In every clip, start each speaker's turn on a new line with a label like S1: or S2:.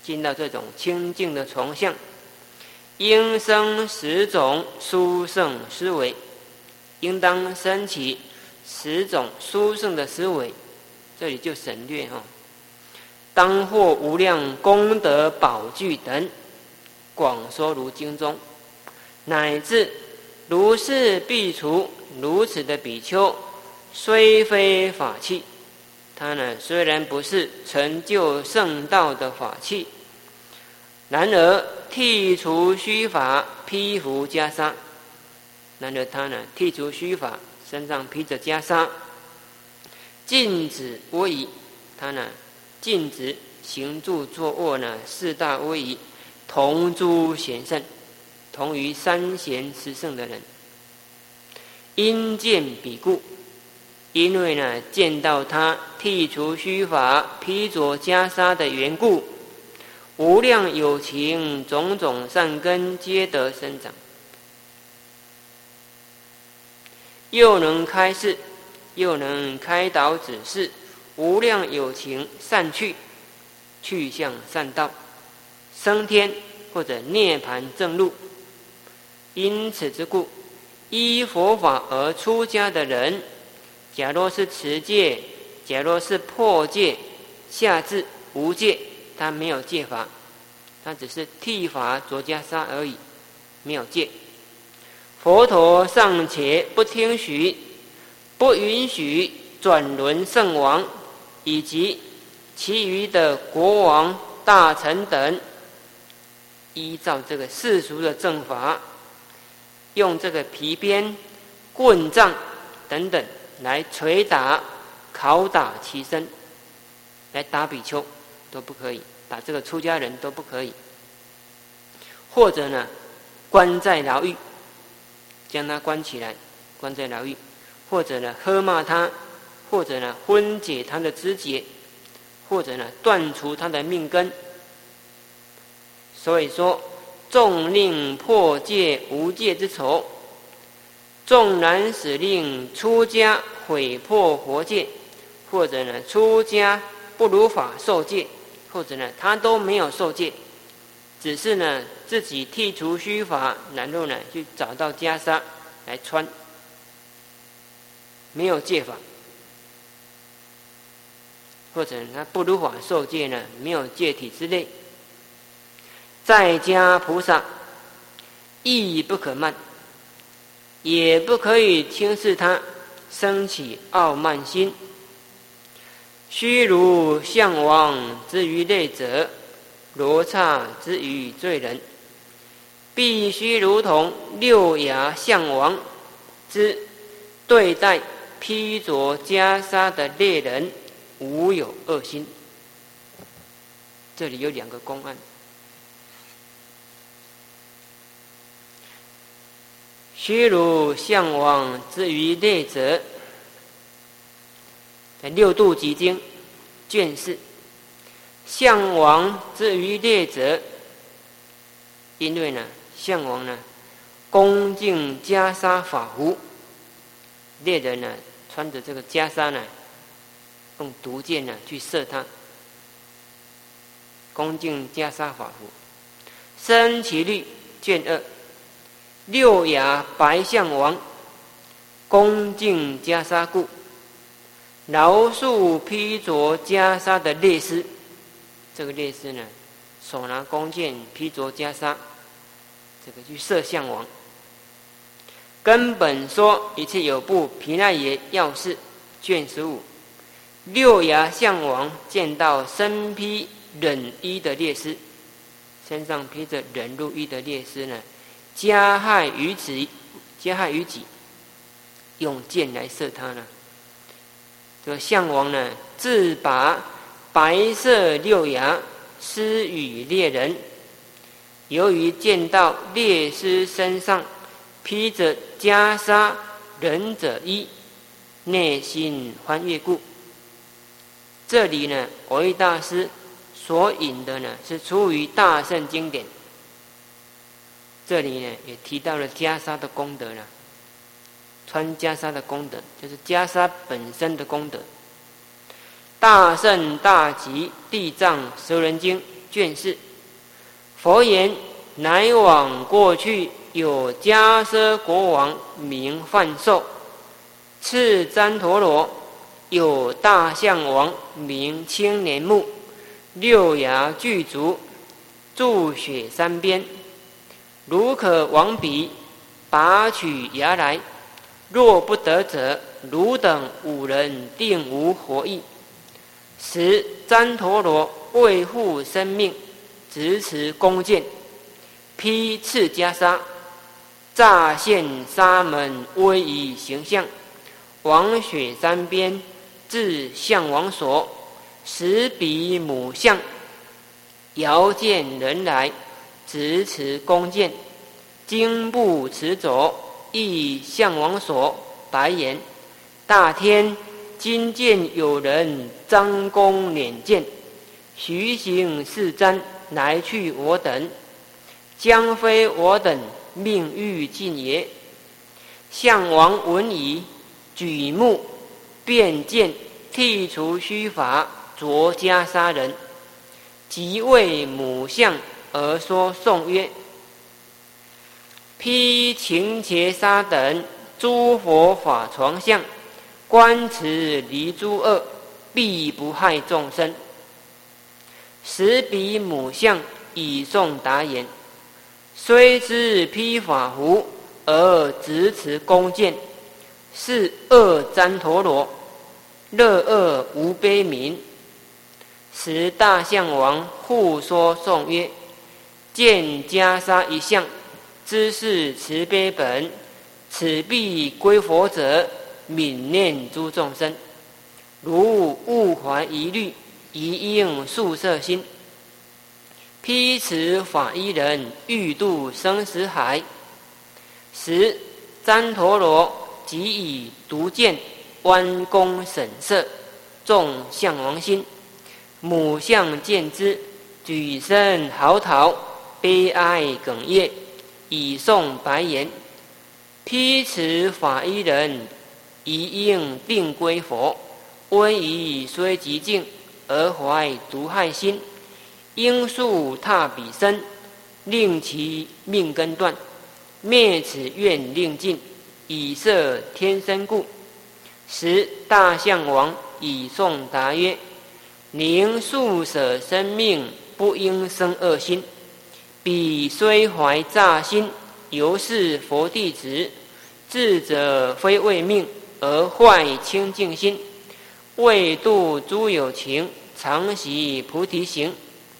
S1: 进到这种清净的床相，应生10种殊胜思维，应当升起10种殊胜的思维。这里就省略当获无量功德宝具等，广说如经中，乃至如是必除如此的比丘，虽非法器，他呢虽然不是成就圣道的法器，然而剔除须发，披服袈裟，然而他呢剔除须发，身上披着袈裟，禁止威仪，他呢禁止行住坐卧呢4大威仪，同诸贤圣，同于3贤10圣的人。因见彼故，因为呢见到他剔除须发，披着袈裟的缘故，无量有情种种善根皆得生长，又能开示，又能开导指示无量有情善趣，去向善道，升天或者涅槃正路。因此之故，依佛法而出家的人，假若是持戒，假若是破戒，下至无戒，他没有戒法，他只是剃发着袈裟而已，没有戒。佛陀尚且不听许，不允许转轮圣王以及其余的国王大臣等，依照这个世俗的正法，用这个皮鞭、棍杖等等来捶打、拷打其身，来打比丘都不可以，打这个出家人都不可以。或者呢，关在牢狱，将他关起来，关在牢狱；或者呢，喝骂他；或者呢，分解他的肢节；或者呢，断除他的命根。所以说，纵令破戒无戒之仇，纵然使令出家毁破佛戒，或者呢出家不如法受戒，或者呢他都没有受戒，只是呢自己剔除须发，然后呢去找到袈裟来穿，没有戒法，或者他不如法受戒呢，没有戒体之类。在家菩萨亦不可慢，也不可以轻视他，生起傲慢心。须如象王之于类者，罗刹之于罪人，必须如同6牙象王之对待披着袈裟的猎人，无有恶心。这里有2个公案。须如象王之于类者，在六度集经卷4，象王之于类者，因为呢象王呢恭敬袈裟法服，猎人呢穿着这个袈裟呢，用毒箭呢去射他，恭敬袈裟法服。生其律卷2。6牙白象王恭敬袈裟故，饶恕披着袈裟的猎师。这个猎师呢，手拿弓箭，披着袈裟，这个去射象王。根本说一切有部毗奈耶要事卷15。6牙象王见到身披忍衣的猎师，身上披着忍辱衣的猎师呢，加害于己，用箭来射他呢。这个象王呢，自把白色6牙施与猎人。由于见到猎师身上披着袈裟忍者衣，内心欢悦故。这里呢，蕅益大师所引的呢，是出于大乘经典。这里呢也提到了袈裟的功德了，穿袈裟的功德就是袈裟本身的功德。大乘大集地藏十轮经卷4。佛言：乃往过去有迦奢国王名梵寿，次旃陀罗有大象王名青莲木，六牙具足，住雪山边。如可往彼，拔取牙来；若不得者，汝等5人定无活意。时旃陀罗为护生命，执持弓箭，披赤袈裟，乍现沙门威仪形象，往雪山边至象王所，使彼母象，遥见人来，执持弓箭，经步驰走，诣象王所，白言：大天，今见有人张弓捻箭，徐行是瞻，来去我等，将非我等命欲尽也。象王闻已，举目便见剃除须发，着袈裟人，即为母象而说颂曰：披擎伽沙等诸佛法床相，观此离诸恶，必不害众生。时彼母象以颂答言：虽知披法服，而执持弓箭，是恶旃陀罗，乐恶无悲悯。时大象王复说颂曰：见袈裟一项，知是慈悲本，此必归佛者，悯念诸众生。如勿怀疑虑，宜应宿舍心。披持法衣人，欲渡生死海。时旃陀罗即以毒箭弯弓审射，中象王心。母象见之，举身嚎啕，悲哀哽咽，以颂白言：披持法衣人，宜应定归佛。威仪虽极静，而怀毒害心，应速踏彼身，令其命根断，灭此愿令尽，以摄天身故。时大象王以颂答曰：宁速舍生命，不应生恶心。彼虽怀诈心，犹是佛弟子。智者非为命，而坏清净心。为度诸有情，常习菩提行。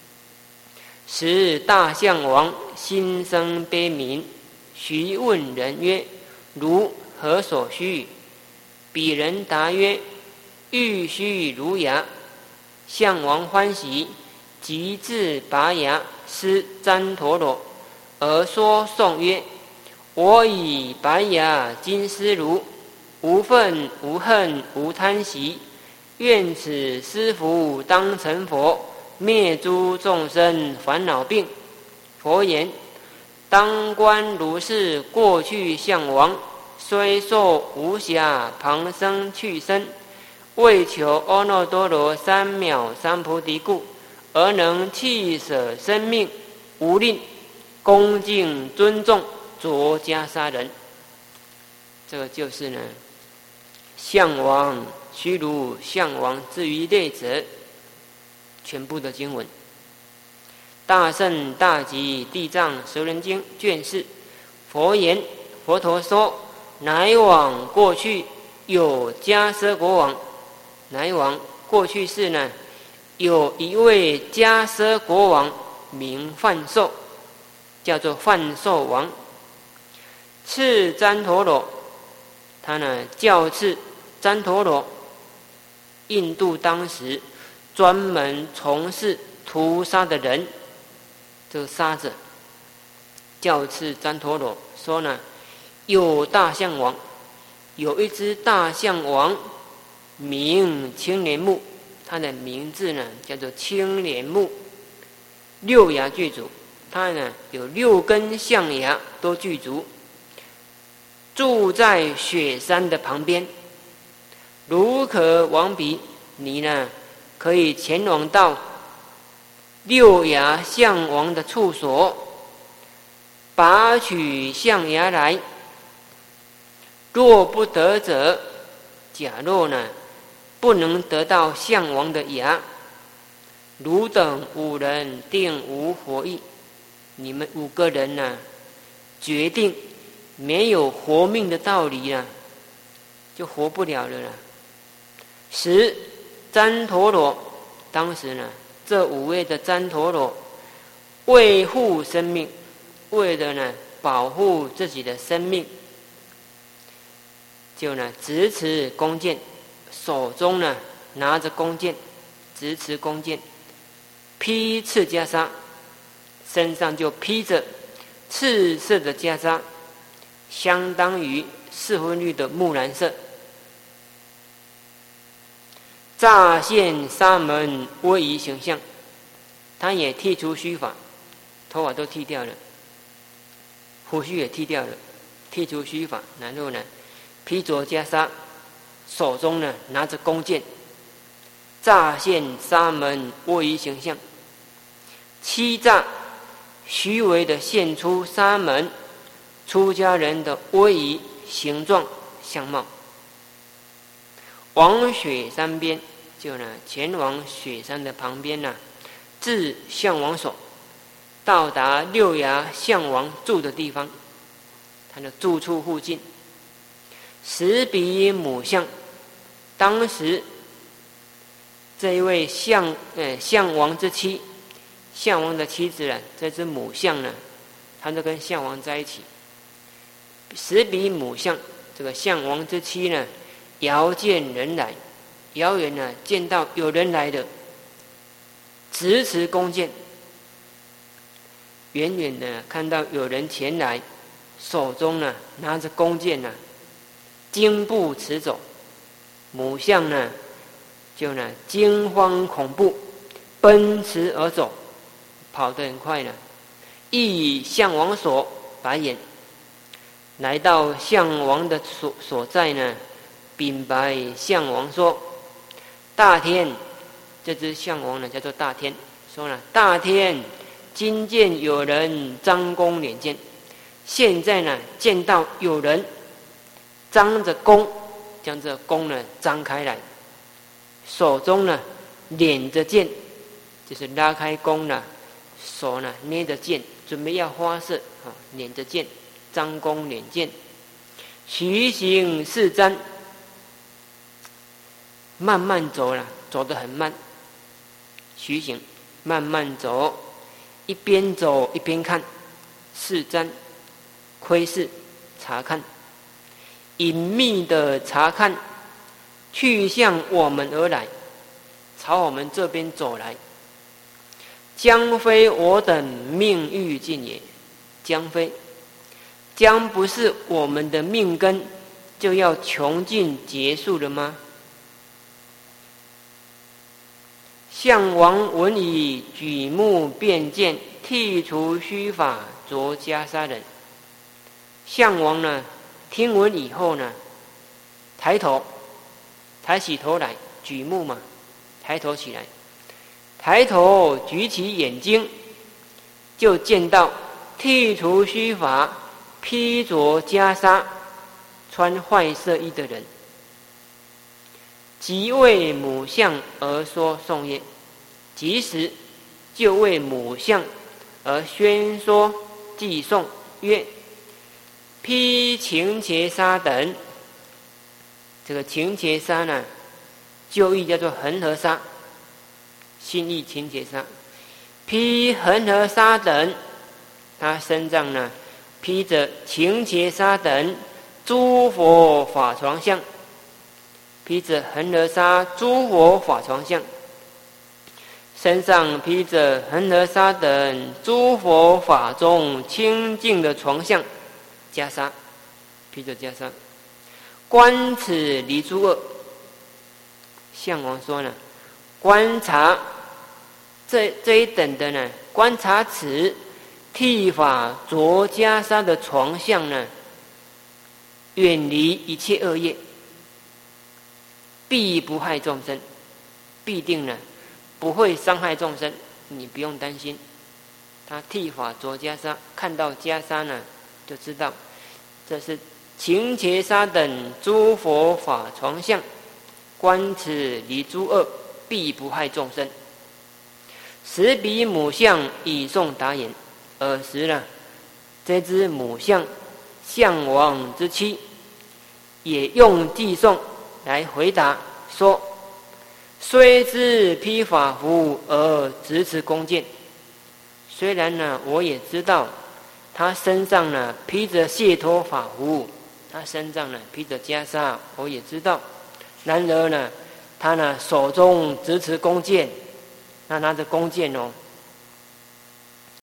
S1: 时大象王心生悲悯，徐问人曰：如何所需？彼人答曰：欲须如牙。象王欢喜，即自拔牙，施旃陀罗，而说颂曰：我以白牙金丝如，无愤无恨无贪喜，愿此师父当成佛，灭诸众生烦恼病。佛言：当观如是过去象王，虽受无暇旁生去生，为求阿耨多罗三藐三菩提故，而能弃舍生命，无吝，恭敬尊重着袈裟人。这个就是呢，象王须如象王之于类者，全部的经文。大圣大集地藏十轮经卷4。佛言：佛陀说，乃往过去有迦奢国王。乃往过去世呢，有一位迦奢国王名梵寿，叫做梵寿王。次旃陀罗，他呢教次旃陀罗，印度当时专门从事屠杀的人，这个杀者教次旃陀罗说呢，有大象王，有一只大象王名青莲木，它的名字呢叫做青莲木，六牙具足，它呢有6根象牙都具足，住在雪山的旁边。如可往彼，你呢可以前往到六牙相王的处所，拔取象牙来。若不得者，假若呢不能得到象王的牙，汝等五人定无活意。你们5个人呢，决定没有活命的道理了，就活不了了啦。10旃陀罗，当时呢，这5位的旃陀罗为护生命，为了呢保护自己的生命，就呢直持弓箭，手中呢拿着弓箭，直持弓箭，披赤袈裟，身上就披着赤色的袈裟，相当于4分律的木兰色。乍现沙门威仪形象，他也剃除须发，头发都剃掉了，胡须也剃掉了，剃除须发，然后呢披着袈裟，手中呢拿着弓箭，乍现沙门威仪形象。七乍，虚伪的现出沙门出家人的威仪形状相貌。往雪山边，就呢前往雪山的旁边呢，至象王所，到达六牙象王住的地方，他的住处附近。10比母象，当时这一位象王之妻，象王的妻子呢，这只母象呢，他就跟象王在一起。10比母象，这个象王之妻呢，遥见人来，遥远呢见到有人来的，直持弓箭，远远的看到有人前来，手中呢拿着弓箭呢，惊步驰走。母象呢就呢惊慌恐怖，奔驰而走，跑得很快呢。一象王所，白眼，来到象王的所在呢，禀白象王说：大天，这只象王呢叫做大天，说呢大天，今见有人张弓敛箭，现在呢见到有人张着弓，将这弓呢张开来，手中呢捻着箭，就是拉开弓呢，手呢捏着箭，准备要发射啊，捻着箭，张弓捻箭，徐行四瞻，慢慢走了，走得很慢，徐行慢慢走，一边走一边看，四瞻，窥视查看，隐秘的查看，去向我们而来，朝我们这边走来。将非我等命欲尽也，将非，将不是我们的命根就要穷尽结束了吗？象王闻已，举目便见剃除须发着袈裟人。象王呢听闻以后呢，抬起头来，举目嘛，抬头起来，抬头举起眼睛，就见到剃除须发、披着袈裟、穿坏色衣的人，即为母象而说颂业，即时就为母象而宣说偈颂曰：披擎伽沙等。这个擎伽沙呢，旧译叫做恒河沙，新译擎伽沙。披恒河沙等，他身上呢披着擎伽沙等诸佛法床像，披着恒河沙诸佛法床像，身上披着恒河沙等诸佛法中清净的床像袈裟，披着袈裟，观此离诸恶。象王说呢，观察这一等的呢，观察此剃发着袈裟的床像呢，远离一切恶业，必不害众生，必定呢不会伤害众生， 你不用担心。他剃发着袈裟，看到袈裟呢，就知道这是勤伽沙等诸佛法床相，观此离诸恶，必不害众生。时彼母象以诵答言，尔时呢，这只母象象王之妻也用偈颂来回答说：虽知披法服而执持弓箭。虽然呢，我也知道他身上呢披着解脱法服，他身上呢披着袈裟，我也知道。然而呢，他呢手中执持弓箭，那拿着弓箭哦，